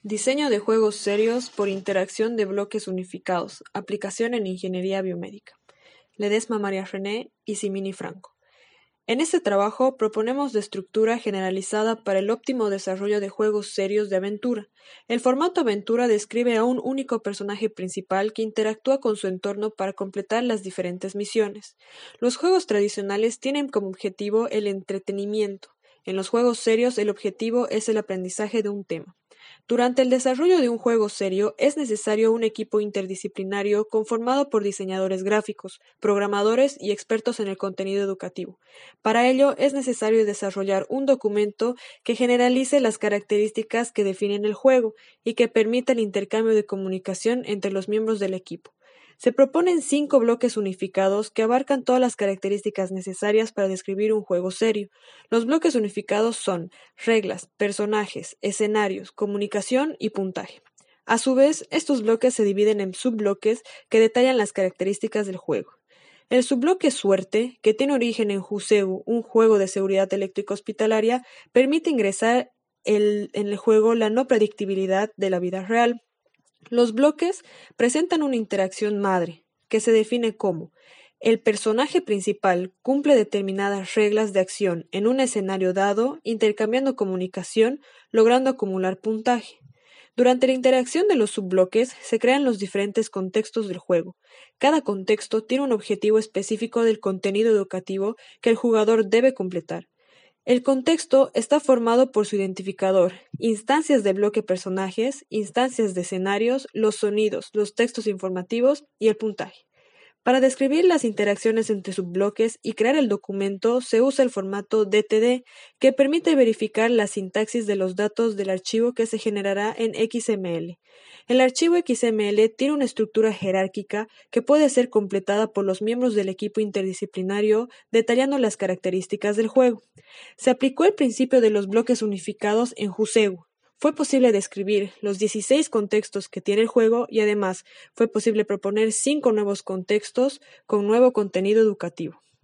Diseño de juegos serios por interacción de bloques unificados. Aplicación en ingeniería biomédica. Ledesma María René y Simini Franco. En este trabajo proponemos de estructura generalizada para el óptimo desarrollo de juegos serios de aventura. El formato aventura describe a un único personaje principal que interactúa con su entorno para completar las diferentes misiones. Los juegos tradicionales tienen como objetivo el entretenimiento. En los juegos serios el objetivo es el aprendizaje de un tema. Durante el desarrollo de un juego serio es necesario un equipo interdisciplinario conformado por diseñadores gráficos, programadores y expertos en el contenido educativo. Para ello es necesario desarrollar un documento que generalice las características que definen el juego y que permita el intercambio de comunicación entre los miembros del equipo. Se proponen 5 bloques unificados que abarcan todas las características necesarias para describir un juego serio. Los bloques unificados son reglas, personajes, escenarios, comunicación y puntaje. A su vez, estos bloques se dividen en subbloques que detallan las características del juego. El subbloque Suerte, que tiene origen en Juseu, un juego de seguridad eléctrica hospitalaria, permite ingresar en el juego la no predictibilidad de la vida real. Los bloques presentan una interacción madre, que se define como el personaje principal cumple determinadas reglas de acción en un escenario dado, intercambiando comunicación, logrando acumular puntaje. Durante la interacción de los subbloques se crean los diferentes contextos del juego. Cada contexto tiene un objetivo específico del contenido educativo que el jugador debe completar. El contexto está formado por su identificador, instancias de bloque personajes, instancias de escenarios, los sonidos, los textos informativos y el puntaje. Para describir las interacciones entre subbloques y crear el documento se usa el formato DTD, que permite verificar la sintaxis de los datos del archivo que se generará en XML. El archivo XML tiene una estructura jerárquica que puede ser completada por los miembros del equipo interdisciplinario detallando las características del juego. Se aplicó el principio de los bloques unificados en Juseu. Fue posible describir los 16 contextos que tiene el juego y además fue posible proponer 5 nuevos contextos con nuevo contenido educativo.